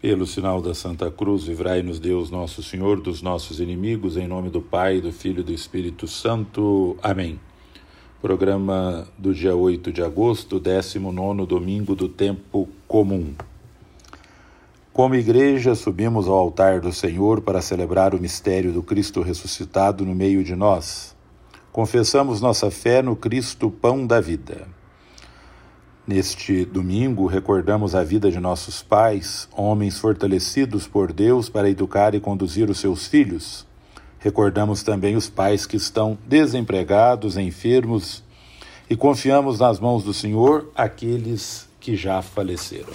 Pelo sinal da Santa Cruz, livrai-nos Deus Nosso Senhor dos nossos inimigos, em nome do Pai, do Filho e do Espírito Santo. Amém. Programa do dia 8 de agosto, 19º domingo do tempo comum. Como igreja, subimos ao altar do Senhor para celebrar o mistério do Cristo ressuscitado no meio de nós. Confessamos nossa fé no Cristo, pão da vida. Neste domingo, recordamos a vida de nossos pais, homens fortalecidos por Deus para educar e conduzir os seus filhos. Recordamos também os pais que estão desempregados, enfermos, e confiamos nas mãos do Senhor aqueles que já faleceram.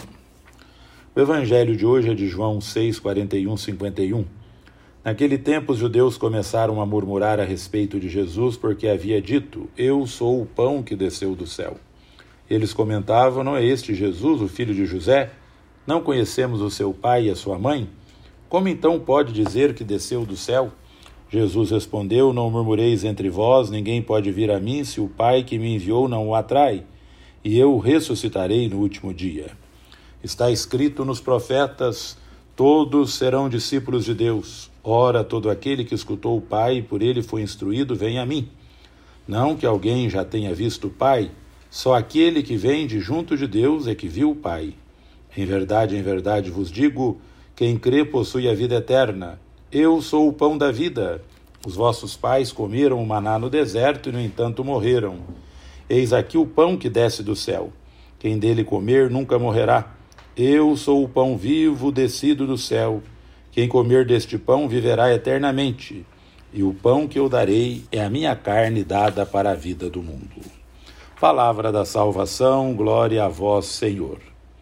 O evangelho de hoje é de João 6, 41, 51. Naquele tempo, os judeus começaram a murmurar a respeito de Jesus, porque havia dito: Eu sou o pão que desceu do céu. Eles comentavam: Não é este Jesus, o filho de José? Não conhecemos o seu pai e a sua mãe? Como então pode dizer que desceu do céu? Jesus respondeu: Não murmureis entre vós, ninguém pode vir a mim se o Pai que me enviou não o atrai, e eu o ressuscitarei no último dia. Está escrito nos profetas: Todos serão discípulos de Deus. Ora, todo aquele que escutou o Pai e por ele foi instruído, vem a mim. Não que alguém já tenha visto o Pai, só aquele que vem de junto de Deus é que viu o Pai. Em verdade vos digo, quem crê possui a vida eterna. Eu sou o pão da vida. Os vossos pais comeram o maná no deserto e, no entanto, morreram. Eis aqui o pão que desce do céu. Quem dele comer nunca morrerá. Eu sou o pão vivo descido do céu. Quem comer deste pão viverá eternamente. E o pão que eu darei é a minha carne dada para a vida do mundo. Palavra da salvação, glória a vós, Senhor.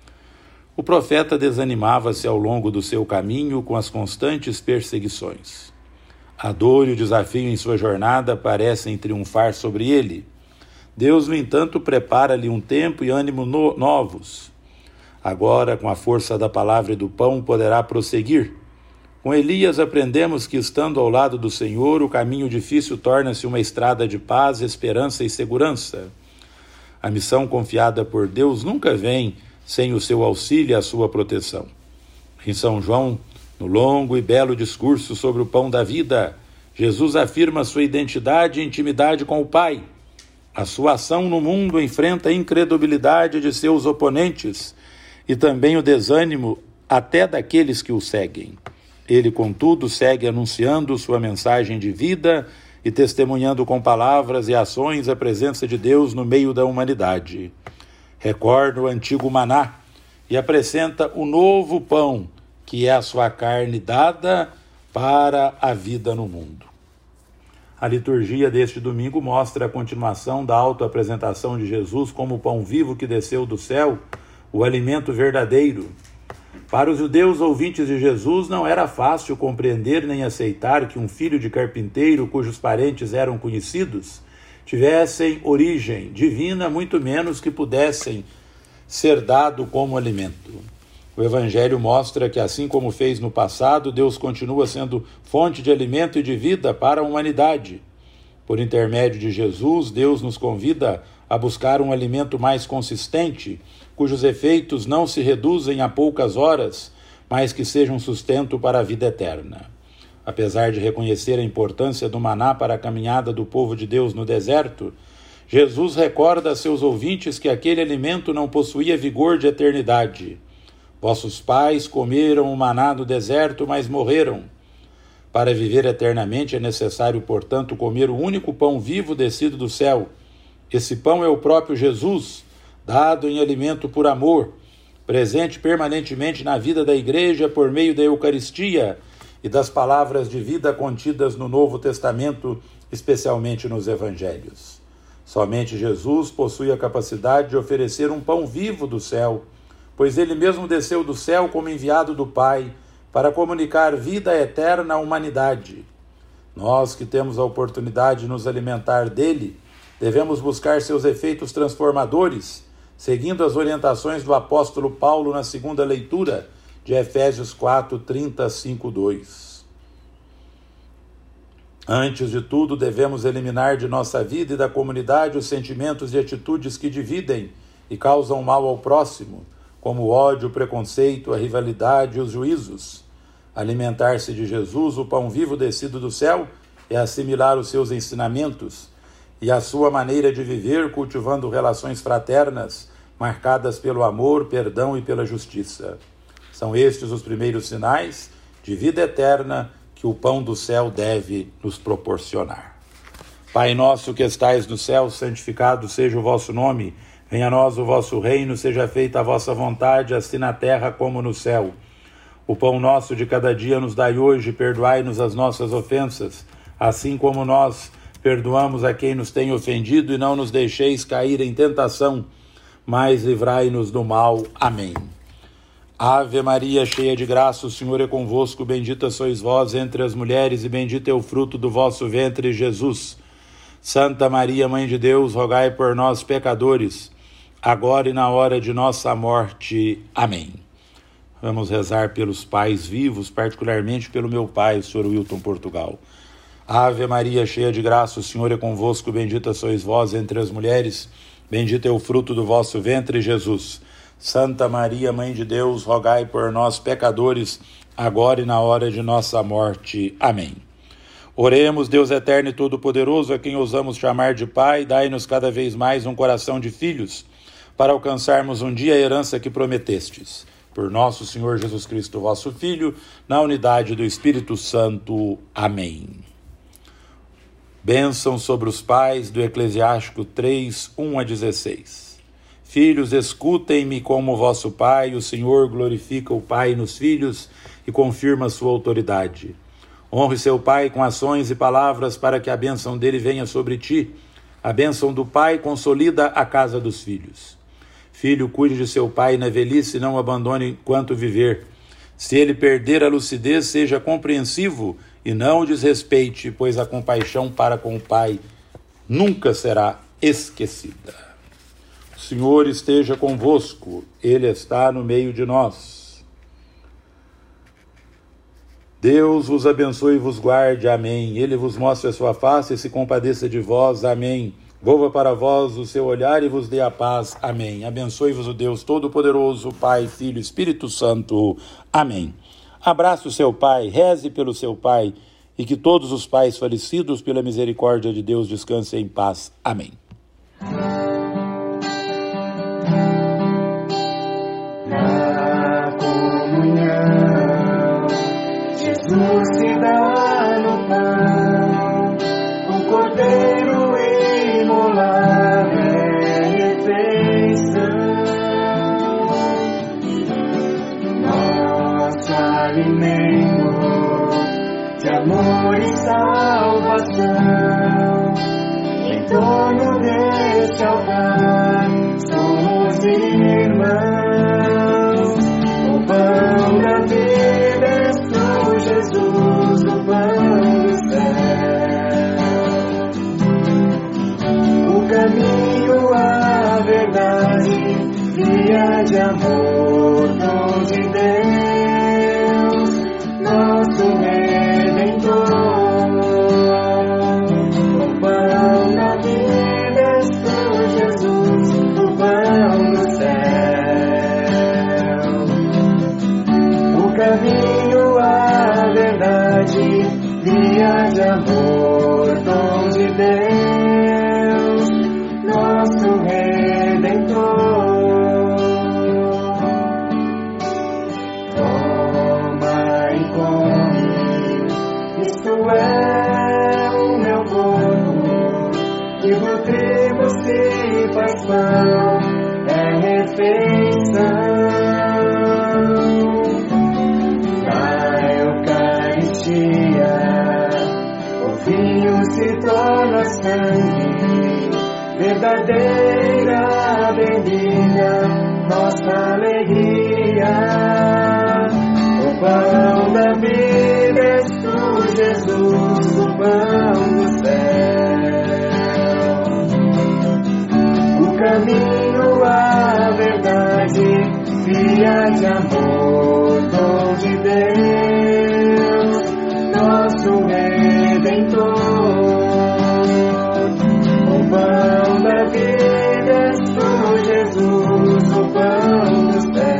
O profeta desanimava-se ao longo do seu caminho com as constantes perseguições. A dor e o desafio em sua jornada parecem triunfar sobre ele. Deus, no entanto, prepara-lhe um tempo e ânimo novos. Agora, com a força da palavra e do pão, poderá prosseguir. Com Elias aprendemos que, estando ao lado do Senhor, o caminho difícil torna-se uma estrada de paz, esperança e segurança. A missão confiada por Deus nunca vem sem o seu auxílio e a sua proteção. Em São João, no longo e belo discurso sobre o pão da vida, Jesus afirma sua identidade e intimidade com o Pai. A sua ação no mundo enfrenta a incredulidade de seus oponentes e também o desânimo até daqueles que o seguem. Ele, contudo, segue anunciando sua mensagem de vida e testemunhando com palavras e ações a presença de Deus no meio da humanidade. Recorda o antigo maná e apresenta o novo pão, que é a sua carne dada para a vida no mundo. A liturgia deste domingo mostra a continuação da autoapresentação de Jesus como o pão vivo que desceu do céu, o alimento verdadeiro. Para os judeus ouvintes de Jesus, não era fácil compreender nem aceitar que um filho de carpinteiro, cujos parentes eram conhecidos, tivessem origem divina, muito menos que pudessem ser dado como alimento. O Evangelho mostra que, assim como fez no passado, Deus continua sendo fonte de alimento e de vida para a humanidade. Por intermédio de Jesus, Deus nos convida a buscar um alimento mais consistente, cujos efeitos não se reduzem a poucas horas, mas que sejam sustento para a vida eterna. Apesar de reconhecer a importância do maná para a caminhada do povo de Deus no deserto, Jesus recorda a seus ouvintes que aquele alimento não possuía vigor de eternidade. Vossos pais comeram o maná no deserto, mas morreram. Para viver eternamente é necessário, portanto, comer o único pão vivo descido do céu. Esse pão é o próprio Jesus, dado em alimento por amor, presente permanentemente na vida da Igreja por meio da Eucaristia e das palavras de vida contidas no Novo Testamento, especialmente nos Evangelhos. Somente Jesus possui a capacidade de oferecer um pão vivo do céu, pois ele mesmo desceu do céu como enviado do Pai para comunicar vida eterna à humanidade. Nós que temos a oportunidade de nos alimentar dele, devemos buscar seus efeitos transformadores, seguindo as orientações do apóstolo Paulo na segunda leitura de Efésios 4, 30, 5:2. Antes de tudo, devemos eliminar de nossa vida e da comunidade os sentimentos e atitudes que dividem e causam mal ao próximo, como o ódio, o preconceito, a rivalidade e os juízos. Alimentar-se de Jesus, o pão vivo descido do céu, é assimilar os seus ensinamentos e a sua maneira de viver, cultivando relações fraternas, marcadas pelo amor, perdão e pela justiça. São estes os primeiros sinais de vida eterna que o pão do céu deve nos proporcionar. Pai nosso que estais no céu, santificado seja o vosso nome. Venha a nós o vosso reino, seja feita a vossa vontade, assim na terra como no céu. O pão nosso de cada dia nos dai hoje, perdoai-nos as nossas ofensas, assim como nós perdoamos a quem nos tem ofendido, e não nos deixeis cair em tentação, mas livrai-nos do mal. Amém. Ave Maria, cheia de graça, o Senhor é convosco, bendita sois vós entre as mulheres, e bendito é o fruto do vosso ventre, Jesus. Santa Maria, Mãe de Deus, rogai por nós, pecadores, agora e na hora de nossa morte. Amém. Vamos rezar pelos pais vivos, particularmente pelo meu pai, o Sr. Wilton Portugal. Ave Maria, cheia de graça, o Senhor é convosco, bendita sois vós entre as mulheres, bendito é o fruto do vosso ventre, Jesus. Santa Maria, Mãe de Deus, rogai por nós, pecadores, agora e na hora de nossa morte. Amém. Oremos, Deus eterno e todo-poderoso, a quem ousamos chamar de Pai, dai-nos cada vez mais um coração de filhos, para alcançarmos um dia a herança que prometestes. Por nosso Senhor Jesus Cristo, vosso Filho, na unidade do Espírito Santo. Amém. Bênção sobre os pais, do Eclesiástico 3, 1-16. Filhos, escutem-me como vosso Pai, o Senhor glorifica o Pai nos filhos e confirma sua autoridade. Honre seu pai com ações e palavras para que a bênção dele venha sobre ti. A bênção do pai consolida a casa dos filhos. Filho, cuide de seu pai na velhice e não o abandone enquanto viver. Se ele perder a lucidez, seja compreensivo e não o desrespeite, pois a compaixão para com o pai nunca será esquecida. O Senhor esteja convosco, Ele está no meio de nós. Deus vos abençoe e vos guarde. Amém. Ele vos mostre a sua face e se compadeça de vós. Amém. Volva para vós o seu olhar e vos dê a paz. Amém. Abençoe-vos o Deus Todo-Poderoso, Pai, Filho e Espírito Santo. Amém. Abrace o seu pai, reze pelo seu pai e que todos os pais falecidos, pela misericórdia de Deus, descansem em paz. Amém. Na comunhão, Jesus se dá no pão, o cordeiro imolado é refeição. Nosso alimento de amor e salvação, em torno deste altar somos irmãos. O pão da vida é tu, Jesus, o pão do céu. O caminho, a verdade, via de amor, dom de Deus, nosso Redentor. O pão da vida é tu, Jesus, o pão do céu. O caminho, a verdade, via de amor, dom de Deus, nosso Redentor. Toma e come, isto é o meu corpo, que do trigo se faz pão, é refeição. Na Eucaristia, o vinho se torna sangue, verdadeira bebida, nossa alegria. O pão da vida és tu, Jesus, o pão do céu. O caminho, a verdade, via de amor, dom de Deus, nosso Redentor. O pão da vida és tu, Jesus, o pão do céu.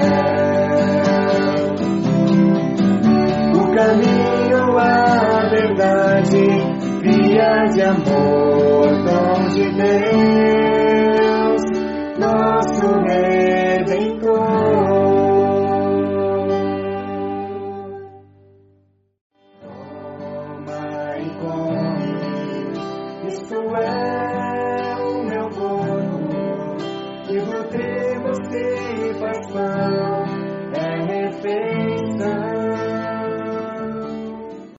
verdade, via de amor, dom de Deus, nosso Redentor. Toma e come, isto é o meu corpo, que nutrimos e faz pão.